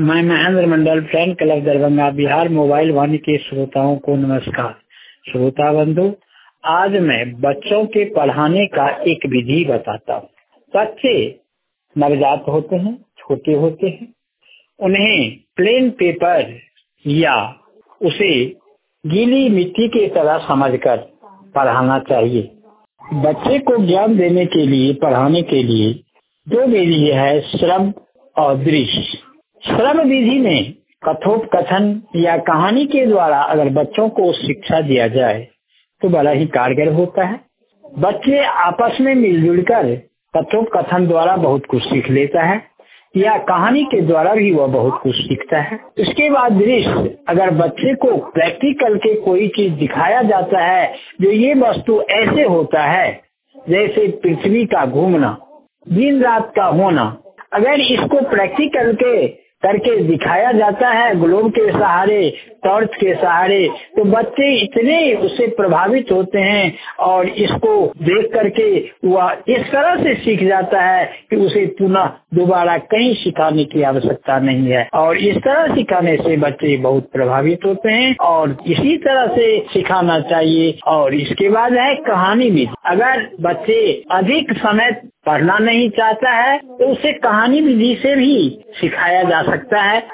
मैं Mahendra Mandal, fan club Darbhanga Bihar mobile Vani के श्रोताओं को नमस्कार। श्रोता बंधु, आज मैं बच्चों के पढ़ाने का एक विधि बताता हूँ। बच्चे नवजात होते हैं, छोटे होते हैं, उन्हें प्लेन पेपर या उसे गीली मिट्टी की तरह समझकर पढ़ाना चाहिए। बच्चे को ज्ञान देने के लिए, पढ़ाने के लिए दो विधि है, श्रव्य और दृश्य। श्रव्य विधि में कथोपकथन या कहानी के द्वारा अगर बच्चों को शिक्षा दिया जाए तो बड़ा ही कारगर होता है। बच्चे आपस में मिलजुल कर कथोपकथन द्वारा बहुत कुछ सीख लेता है या कहानी के द्वारा भी वह बहुत कुछ सीखता है। इसके बाद दृश्य, अगर बच्चे को प्रैक्टिकल के कोई चीज दिखाया जाता है जो ये वस्तु ऐसे होता है, जैसे पृथ्वी का घूमना, दिन रात का होना, अगर इसको प्रैक्टिकल करके दिखाया जाता है ग्लोब के सहारे, टॉर्च के सहारे, तो बच्चे इतने उससे प्रभावित होते हैं और इसको देख करके वह इस तरह से सीख जाता है कि उसे पुनः दोबारा कहीं सिखाने की आवश्यकता नहीं है। और इस तरह सिखाने से बच्चे बहुत प्रभावित होते हैं और इसी तरह से सिखाना चाहिए। और इसके बाद है कहानी भी। अगर बच्चे अधिक समय पढ़ना नहीं चाहता है तो उसे कहानी विधि से भी सिखाया जा सकता है।